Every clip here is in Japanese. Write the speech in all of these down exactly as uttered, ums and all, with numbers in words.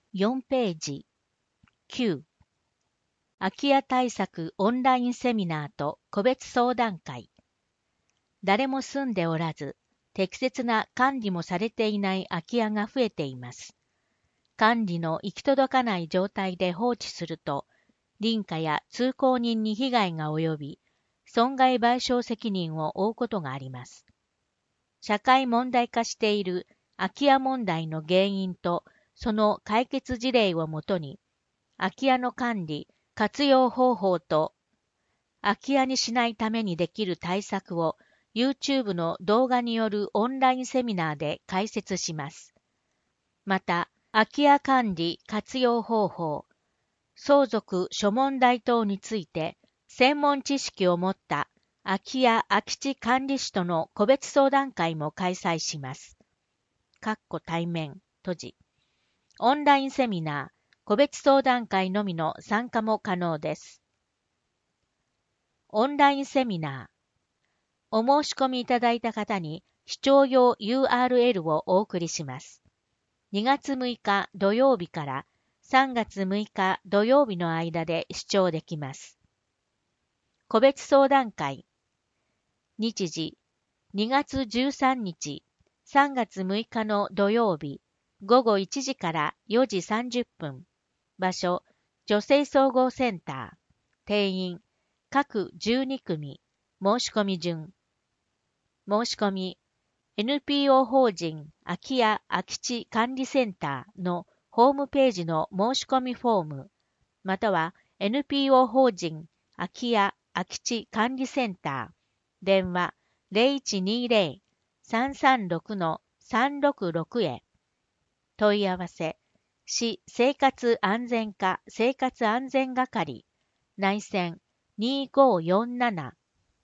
よんページ。きゅう、空き家対策オンラインセミナーと個別相談会。誰も住んでおらず、適切な管理もされていない空き家が増えています。管理の行き届かない状態で放置すると、隣家や通行人に被害が及び、損害賠償責任を負うことがあります。社会問題化している空き家問題の原因とその解決事例をもとに、空き家の管理、活用方法と空き家にしないためにできる対策を YouTube の動画によるオンラインセミナーで解説します。また、空き家管理活用方法、相続諸問題等について専門知識を持った空き家空き地管理士との個別相談会も開催します。かっこ対面、閉じ。オンラインセミナー、個別相談会のみの参加も可能です。オンラインセミナー。お申し込みいただいた方に視聴用 ユーアールエル をお送りします。にがつむいか土曜日からさんがつむいか土曜日の間で視聴できます。個別相談会。日時、にがつじゅうさんにち、さんがつむいかの土曜日、ごごいちじからよじさんじゅっぷん。場所、女性総合センター。定員、各じゅうにくみ。申し込み順。申し込み、エヌピーオー 法人空き家空き地管理センターのホームページの申し込みフォーム、または エヌピーオー 法人空き家空き地管理センター、電話 ゼロいちにゼロ さんさんろく さんろくろく へ。問い合わせ、市生活安全課生活安全係、内線にごよんなな。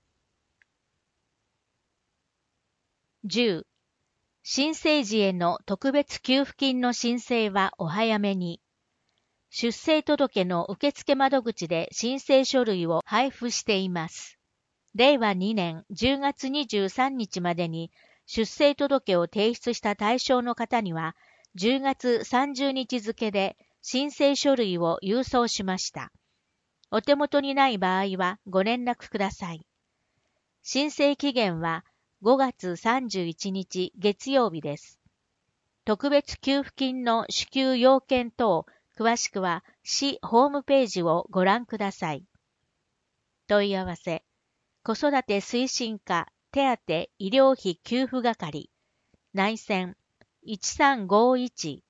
じゅう、新生児への特別給付金の申請はお早めに。出生届の受付窓口で申請書類を配布しています。れいわにねんじゅうがつにじゅうさんにちまでに出生届を提出した対象の方には、じゅうがつさんじゅうにち付で申請書類を郵送しました。お手元にない場合はご連絡ください。申請期限はごがつさんじゅういちにち月曜日です。特別給付金の支給要件等、詳しくは市ホームページをご覧ください。問い合わせ、子育て推進課手当医療費給付係、内線いちさんごいち。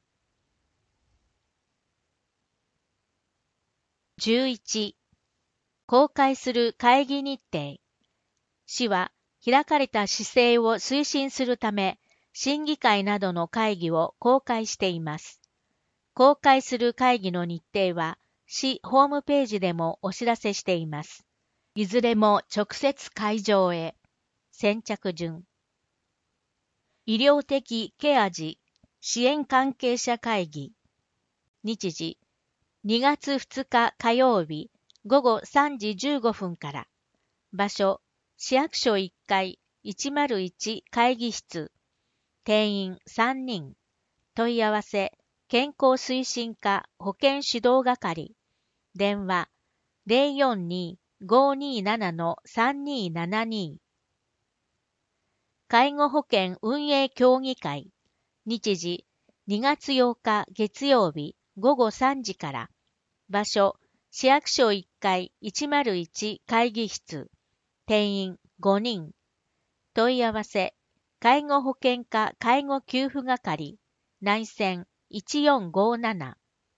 じゅういち、公開する会議日程。市は開かれた市政を推進するため、審議会などの会議を公開しています。公開する会議の日程は、市ホームページでもお知らせしています。いずれも直接会場へ。先着順。医療的ケア児支援関係者会議。日時、にがつふつか火曜日、ごごさんじじゅうごふんから。場所、市役所いっかいいちまるいち会議室。定員さんにん。問い合わせ、健康推進課保健指導係。電話、ゼロよんに ごにーなな さんにーななに。介護保険運営協議会。日時、にがつようか月曜日、ごごさんじから。場所、市役所いっかいいちまるいち会議室。定員ごにん。問い合わせ、介護保険課介護給付係、内線いちよんごなな。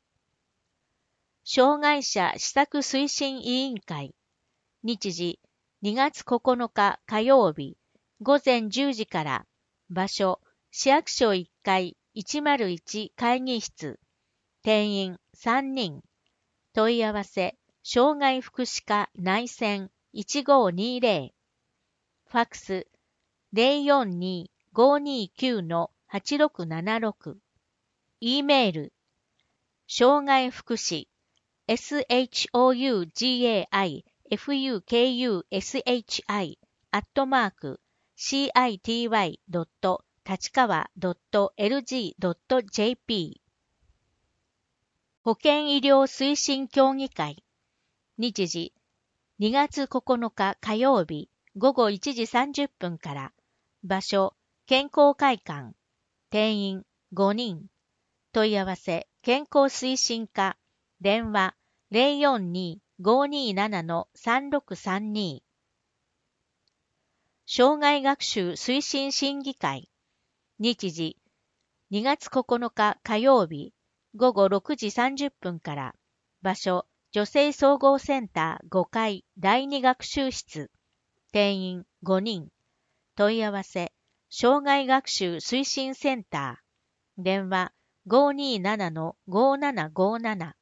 障害者施策推進委員会。日時、にがつここのか火曜日、ごぜんじゅうじから。場所、市役所いっかいいちまるいち会議室。定員さんにん。問い合わせ、障害福祉課内線いちごにゼロ。ファックスゼロよんに ごにきゅう はちろくななろく。E メール、障害福祉、エスエイチオーユージェーアイエフユーケーユーエスエイチアイ アットマーク シーアイティーワイ ドット 立川 ドット エルジー ドット ジェーピー保健医療推進協議会。日時、にがつここのか火曜日ごごいちじさんじゅっぷんから。場所、健康会館。定員ごにん。問い合わせ、健康推進課。電話 ゼロよんに ごにーなな さんろくさんに。生涯学習推進審議会。日時、にがつここのか火曜日ごごろくじさんじゅっぷんから。場所、女性総合センターごかいだいに学習室。定員ごにん。問い合わせ、生涯学習推進センター。電話 ごにーなな ごななごなな。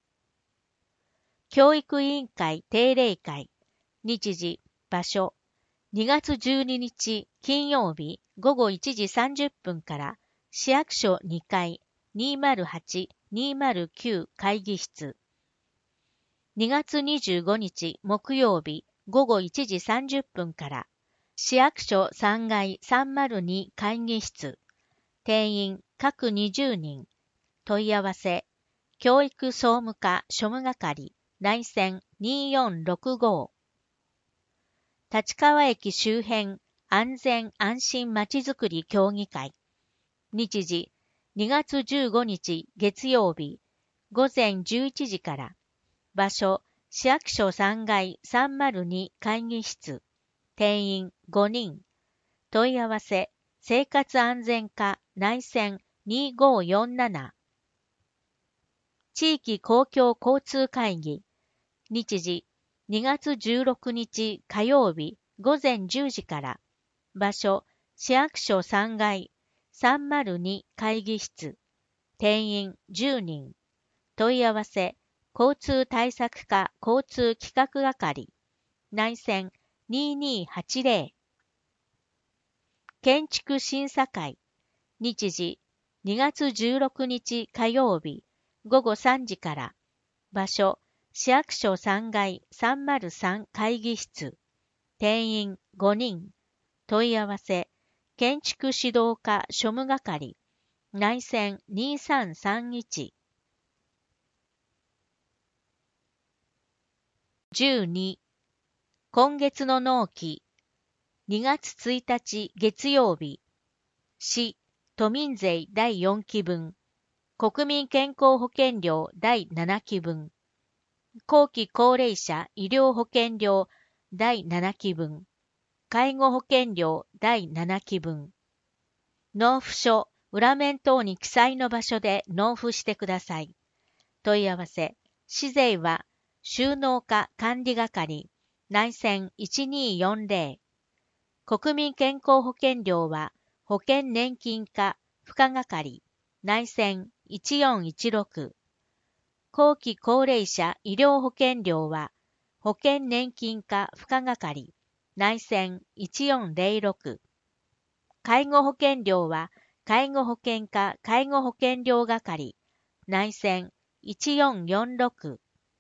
教育委員会定例会。日時、場所、にがつじゅうににち金曜日ごごいちじさんじゅっぷんから市役所にかい にーまるはち にーまるきゅう 会議室。にがつにじゅうごにち木曜日ごごいちじさんじゅっぷんから市役所さんがいさんまるに会議室。定員各にじゅうにん。問い合わせ、教育総務課庶務係内線にーよんろくご。立川駅周辺安全安心まちづくり協議会。日時、にがつじゅうごにち月曜日ごぜんじゅういちじから。場所、市役所さんがいさんまるに会議室。定員ごにん。問い合わせ、生活安全課内線にーごーよんなな。地域公共交通会議。日時、にがつじゅうろくにち火曜日ごぜんじゅうじから。場所、市役所さんがいさんまるに会議室。定員じゅうにん。問い合わせ、交通対策課交通企画係。内線にーにーはちぜろ。建築審査会。日時、にがつじゅうろくにち火曜日ごごさんじから。場所、市役所さんがいさんまるさん会議室。定員ごにん。問い合わせ、建築指導課庶務係。内線にーさんさんいち。じゅうに、今月の納期。にがつついたち月曜日。市、都民税だいよんきぶん。国民健康保険料だいななきぶん。後期高齢者医療保険料だいななきぶん。介護保険料だいななきぶん。納付書、裏面等に記載の場所で納付してください。問い合わせ、市税は収納課管理係、内線いちにーよんぜろ。国民健康保険料は保険年金課付加係、内線いちよんいちろく。後期高齢者医療保険料は保険年金課付加係、内線いちよんぜろろく。介護保険料は介護保険課介護保険料係、内線いちよんよんろく。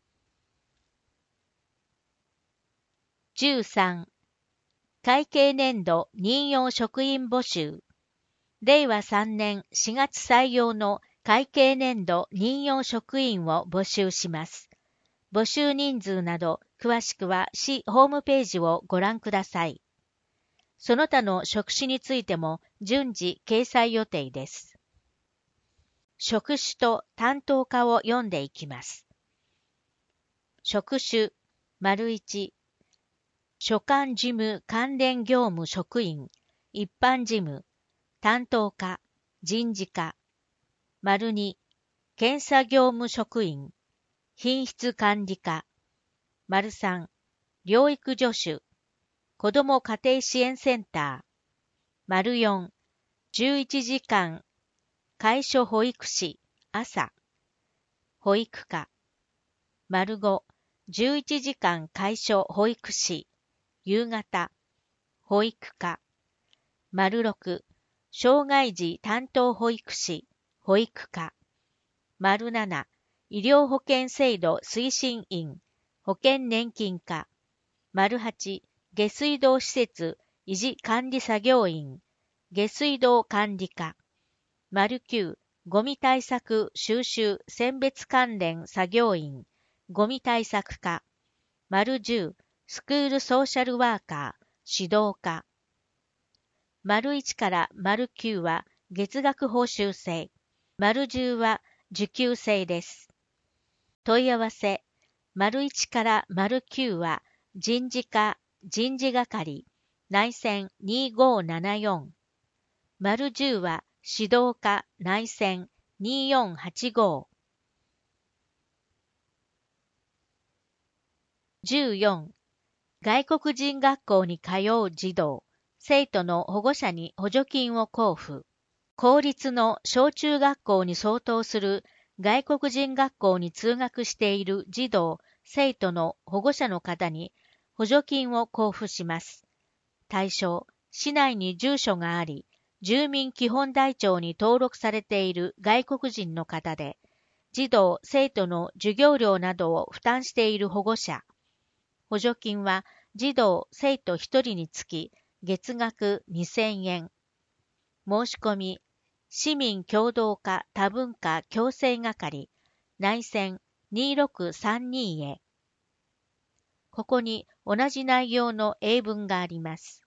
じゅうさん、会計年度任用職員募集。れいわさんねんしがつ採用の会計年度任用職員を募集します。募集人数など詳しくは市ホームページをご覧ください。その他の職種についても順次掲載予定です。職種と担当課を読んでいきます。職種、丸いち、所管事務関連業務職員、一般事務、担当課、人事課。丸に、検査業務職員、品質管理課。丸さん、療育助手、子ども家庭支援センター。丸よん、じゅういちじかん、介所保育士、朝。保育課。丸ご、じゅういちじかん介所保育士、夕方。保育課。丸ろく、障害児担当保育士、保育課。丸なな、医療保険制度推進員、保険年金課。丸はち、下水道施設維持管理作業員、下水道管理課。丸きゅう、 ゴミ対策収集選別関連作業員、ゴミ対策課。丸じゅう、スクールソーシャルワーカー、指導課。丸いちから丸きゅうは月額報酬制。丸じゅうは受給制です。問い合わせ。丸いちから丸きゅうは人事課、人事係、内線にごーななよん。丸じゅうは指導課、内線によんはちご。じゅうよん、外国人学校に通う児童、生徒の保護者に補助金を交付。公立の小中学校に相当する外国人学校に通学している児童、生徒の保護者の方に補助金を交付します。対象、市内に住所があり、住民基本台帳に登録されている外国人の方で、児童・生徒の授業料などを負担している保護者。補助金は児童・生徒ひとりにつき月額にせんえん。申し込み、市民協同課多文化共生係、内線にろくさんにへ。ここに同じ内容の英文があります。